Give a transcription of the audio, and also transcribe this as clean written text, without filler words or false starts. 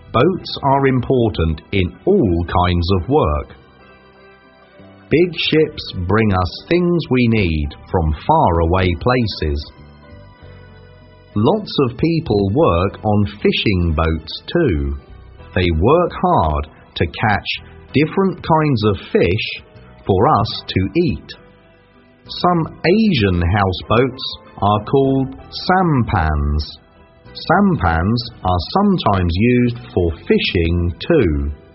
boats are important in all kinds of work. Big ships bring us things we need from faraway places. Lots of people work on fishing boats too. They work hard to catch different kinds of fish for us to eat. Some Asian houseboats are called sampans. Sampans are sometimes used for fishing too.